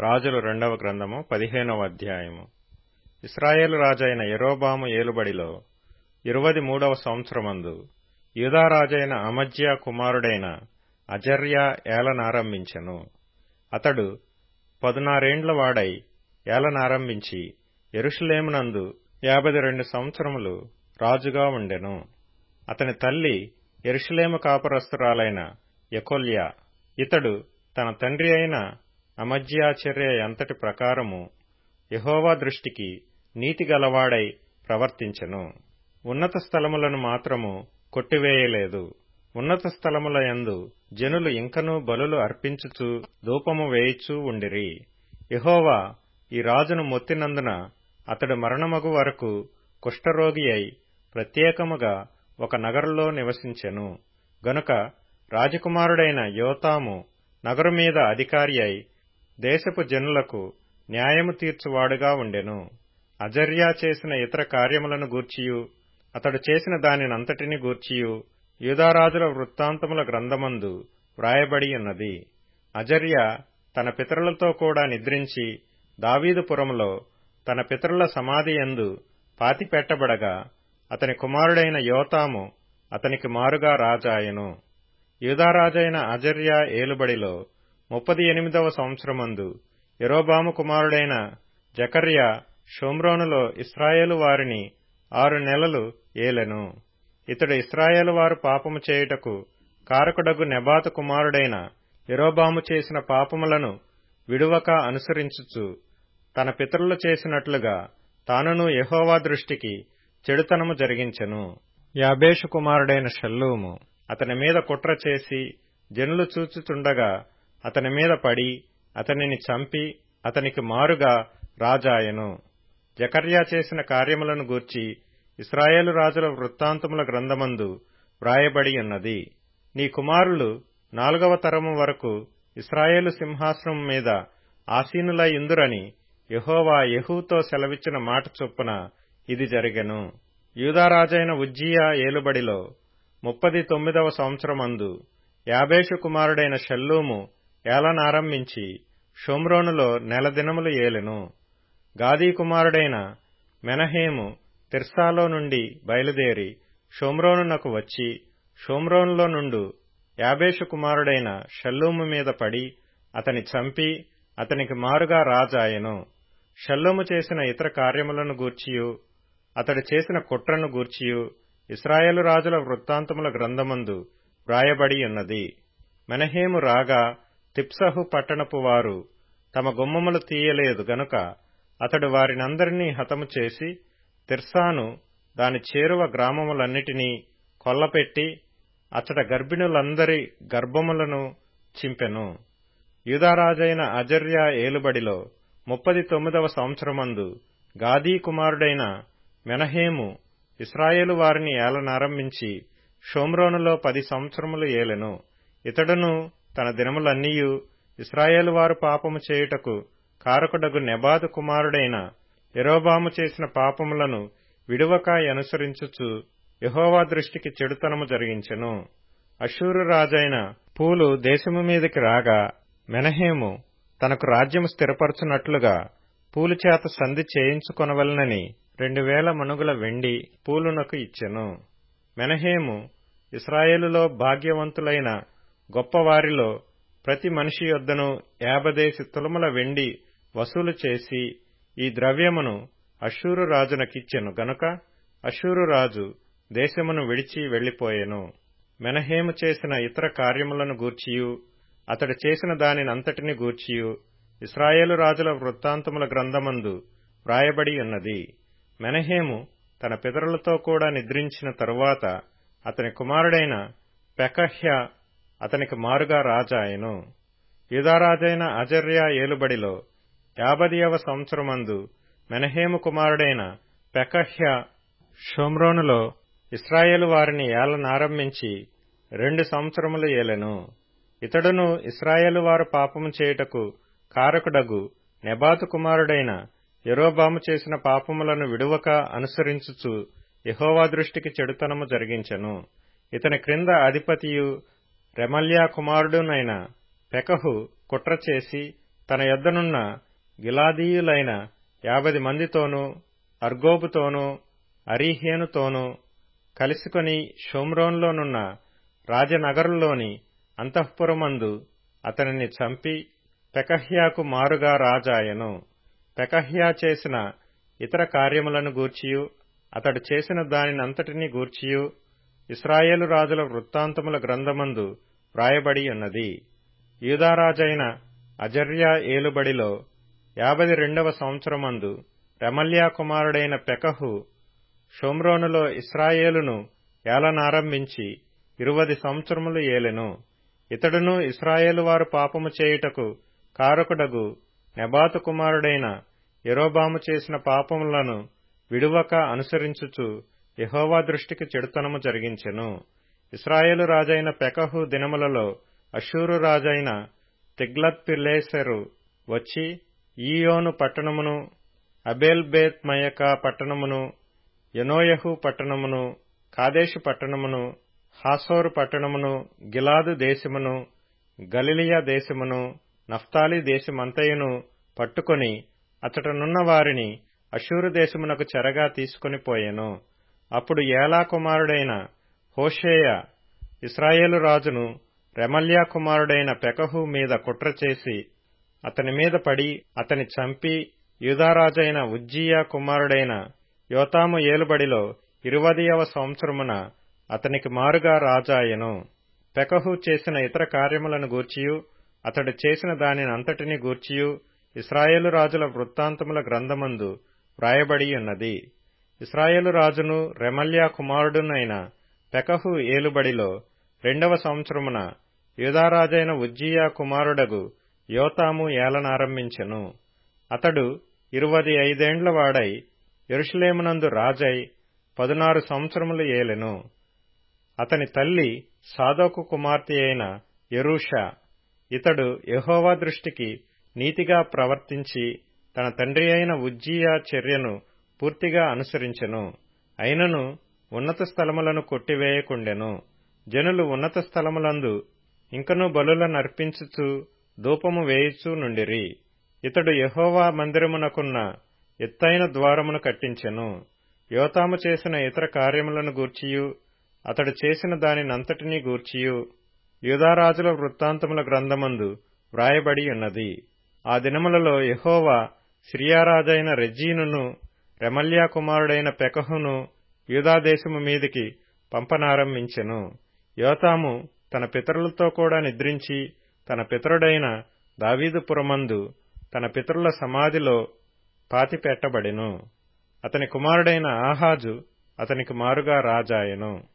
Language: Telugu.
రాజులు 2వ గ్రంథము 15వ అధ్యాయము. ఇశ్రాయేలు రాజైన యరొబాము ఏలుబడిలో 23వ సంవత్సరమందు యూదా రాజైన అమజ్యా కుమారుడైన అజర్యా ఏలనారంభించెను. అతడు 16 ఏండ్ల వాడై ఏలనారంభించి యెరూషలేమునందు 52 సంవత్సరములు రాజుగా ఉండెను. అతని తల్లి యెరూషలేము కాపురస్తురాలైన యెకొల్యా. ఇతడు తన తండ్రి అయిన అమజ్యా చర్య ఎంతటి ప్రకారము యెహోవా దృష్టికి నీతి గలవాడై ప్రవర్తించెను. ఉన్నత స్థలములను మాత్రము కొట్టివేయలేదు. ఉన్నత స్థలముల యందు జనులు ఇంకనూ బలులు అర్పించుచు ధూపము వేయుచూ ఉండిరి. యెహోవా ఈ రాజును మొత్తినందున అతడు మరణమగు వరకు కుష్ఠరోగి అయి ప్రత్యేకముగా ఒక నగరులో నివసించెను. గనుక రాజకుమారుడైన యోతాము నగరు మీద అధికారి అయి దేశపు జనులకు న్యాయము తీర్చువాడుగా ఉండెను. అజర్యా చేసిన ఇతర కార్యములను గూర్చియు అతడు చేసిన దానినంతటిని గూర్చియు యూదారాజుల వృత్తాంతముల గ్రంథమందు వ్రాయబడి ఉన్నది. అజర్యా తన పితరులతో కూడా నిద్రించి దావీదుపురములో తన పితరుల సమాధి యందు పాతిపెట్టబడగా అతని కుమారుడైన యోతాము అతనికి మారుగా రాజాయెను. యూదారాజైన అజర్యా ఏలుబడిలో 38వ సంవత్సరమందు యరొబాము కుమారుడైన జకర్యా షోమ్రోనులో ఇశ్రాయేలు వారిని 6 నెలలు ఏలెను. ఇతడు ఇశ్రాయేలు వారు పాపము చేయుటకు కారకుడగు నెబాతు కుమారుడైన యరొబాము చేసిన పాపములను విడువక అనుసరించుచు తన పితరులు చేసినట్లుగా తానును యెహోవా దృష్టికి చెడుతనము జరిగించెను. యాబేషు కుమారుడైన షల్లూము అతని మీద కుట్ర చేసి జనులు చూచుచుండగా అతని మీద పడి అతనిని చంపి అతనికి మారుగా రాజాయెను. జకర్యా చేసిన కార్యములను గూర్చి ఇశ్రాయేలు రాజుల వృత్తాంతముల గ్రంథమందు వ్రాయబడి ఉన్నది. నీ కుమారులు 4వ తరము వరకు ఇశ్రాయేలు సింహాసనం మీద ఆసీనులై యుందురని యెహోవా యెహూతో సెలవిచ్చిన మాట చొప్పున ఇది జరిగెను. యూదారాజైన ఉజ్జియా ఏలుబడిలో 39వ సంవత్సరమందు యాబేషు కుమారుడైన షల్లూము ఏలనారంభించి షోమ్రోనులో 1 నెల దినములు ఏలెను. గాదీ కుమారుడైన మెనహేము తిర్సాలో నుండి బయలుదేరి షోమ్రోనునకు వచ్చి షోమ్రోనులో నుండు యాబేషు కుమారుడైన షల్లూము మీద పడి అతని చంపి అతనికి మారుగా రాజాయెను. షల్లూము చేసిన ఇతర కార్యములను గూర్చియు అతడు చేసిన కుట్రను గూర్చియు ఇశ్రాయేలు రాజుల వృత్తాంతముల గ్రంథమందు వ్రాయబడి ఉన్నది. మెనహేము రాగా తిప్సహు పట్టణపు వారు తమ గుమ్మములు తీయలేదు గనుక అతడు వారినందరినీ హతము చేసి తిర్సాను దాని చేరువ గ్రామములన్నిటినీ కొల్లపెట్టి అచ్చట గర్భిణులందరి గర్భములను చింపెను. యూదారాజైన అజర్యా ఏలుబడిలో 39వ సంవత్సరమందు గాదీ కుమారుడైన మెనహేము ఇశ్రాయేలు వారిని ఏలనారంభించి షోమ్రోనులో 10 సంవత్సరములు ఏలెను. ఇతడును తన దినములన్నీయు ఇశ్రాయేలు వారు పాపము చేయుటకు కారకుడగు నెబాతు కుమారుడైన యరొబాము చేసిన పాపములను విడువక అనుసరించుచు యెహోవా దృష్టికి చెడుతనము జరిగించెను. అష్షూరు రాజైన పూలు దేశము మీదికి రాగా మెనహేము తనకు రాజ్యము స్థిరపరచునట్లుగా పూలు చేత సంధి చేయించుకొనవలెనని 2000 మణుగుల వెండి పూలునకు ఇచ్చెను. మెనహేము ఇశ్రాయేలులో భాగ్యవంతులైన గొప్పవారిలో ప్రతి మనిషి యొద్దను 50 తులముల వెండి వసూలు చేసి ఈ ద్రవ్యమును అష్షూరు రాజునకిచ్చెను గనుక అష్షూరు రాజు దేశమును విడిచి వెళ్లిపోయెను. మెనహేము చేసిన ఇతర కార్యములను గూర్చియు అతడు చేసిన దానినంతటిని గూర్చియు ఇశ్రాయేలు రాజుల వృత్తాంతముల గ్రంథమందు వ్రాయబడి ఉన్నది. మెనహేము తన పితరులతో కూడా నిద్రించిన తరువాత అతని కుమారుడైన పెకహ్యా అతనికి మారుగా రాజాయెను. యూదారాజైన అజర్యా ఏలుబడిలో 50వ సంవత్సరమందు మెనహేము కుమారుడైన పెకహ్యా షోమ్రోనులో ఇశ్రాయేలు వారిని ఏలనారంభించి 2 సంవత్సరములు ఏలెను. ఇతడును ఇశ్రాయేలు వారు పాపము చేయుటకు కారకుడగు నెబాతు కుమారుడైన యరొబాము చేసిన పాపములను విడువక అనుసరించుచు యెహోవా దృష్టికి చెడుతనము జరిగించెను. ఇతని క్రింద అధిపతియు రెమల్యా కుమారుడునైన పెకహు కుట్ర చేసి తన యొద్దనున్న గిలాదీయులైన 50 మందితోనూ అర్గోబుతోనూ అరీహేనుతోనూ కలిసికొని షోమ్రోన్లోనున్న రాజనగరులోని అంతఃపురమందు అతనిని చంపి పెకహ్యాకు మారుగా రాజాయెను. పెకహ్యా చేసిన ఇతర కార్యములను గూర్చియు అతడు చేసిన దానినంతటినీ గూర్చియు ఇశ్రాయేలు రాజుల వృత్తాంతముల గ్రంథమందు వ్రాయబడి ఉన్నది. యూదారాజైన అజర్యా ఏలుబడిలో 52వ సంవత్సరమందు రెమల్యా కుమారుడైన పెకహు షోమ్రోనులో ఇశ్రాయేలును ఏలనారంభించి 20 సంవత్సరములు ఏలెను. ఇతడును ఇశ్రాయేలు వారు పాపము చేయుటకు కారకుడగు నెబాతు కుమారుడైన యెరోబాము చేసిన పాపములను విడువక అనుసరించుచు యెహోవా దృష్టికి చెడుతనము జరిగించెను. ఇశ్రాయేలు రాజైన పెకహు దినములలో అష్షూరు రాజైన తిగ్లత్పిలేసెరు వచ్చి ఈయోను పట్టణమును, అబేల్ బేత్ మయకా పట్టణమును, యెనోయహు పట్టణమును, కాదేషు పట్టణమును, హాసోరు పట్టణమును, గిలాదు దేశమును, గలిలయ దేశమును, నఫ్తాలి దేశమంతయును పట్టుకొని అచటనున్న వారిని అష్షూరు దేశమునకు చెరగా తీసుకొని పోయెను. అప్పుడు ఏలా కుమారుడైన హోషేయ ఇశ్రాయేలు రాజును రెమల్యా కుమారుడైన పెకహు మీద కుట్ర చేసి అతని మీద పడి అతని చంపి యూదారాజైన ఉజ్జియా కుమారుడైన యోతాము ఏలుబడిలో 20వ సంవత్సరమున అతనికి మారుగా రాజాయెను. పెకహు చేసిన ఇతర కార్యములను గూర్చియు అతడు చేసిన దానినంతటిని గూర్చియు ఇశ్రాయేలు రాజుల వృత్తాంతముల గ్రంథమందు వ్రాయబడి ఉన్నది. ఇశ్రాయేలు రాజును రెమల్యా కుమారుడునైన పెకహు ఏలుబడిలో 2వ సంవత్సరమున యూదారాజైన ఉజ్జియా కుమారుడగు యోతాము ఏలనారంభించెను. అతడు 25 ఏండ్ల వాడై యెరూషలేమునందు రాజై 16 సంవత్సరములు ఏలెను. అతని తల్లి సాదోకు కుమార్తె అయిన యెరూషా. ఇతడు యెహోవా దృష్టికి నీతిగా ప్రవర్తించి తన తండ్రి అయిన ఉజ్జియా చర్యను పూర్తిగా అనుసరించెను. అయినను ఉన్నత స్థలములను కొట్టివేయకుండెను. జనులు ఉన్నత స్థలములందు ఇంకనూ బలులనర్పించుచు ధూపము వేయుచూ నుండిరి. ఇతడు యెహోవా మందిరమునకున్న ఎత్తైన ద్వారమును కట్టించెను. యోతాము చేసిన ఇతర కార్యములను గూర్చియు అతడు చేసిన దానినంతటినీ గూర్చియు యూదారాజుల వృత్తాంతముల గ్రంథమందు వ్రాయబడి ఉన్నది. ఆ దినములలో యెహోవా సిరియారాజైన రెజీనును రెమల్యా కుమారుడైన పెకహును యూదాదేశము మీదికి పంపనారంభించెను. యోతాము తన పితరులతో కూడా నిద్రించి తన పితరుడైన దావీదుపురమందు తన పితరుల సమాధిలో పాతిపెట్టబడెను. అతని కుమారుడైన ఆహాజు అతనికి మారుగా రాజాయెను.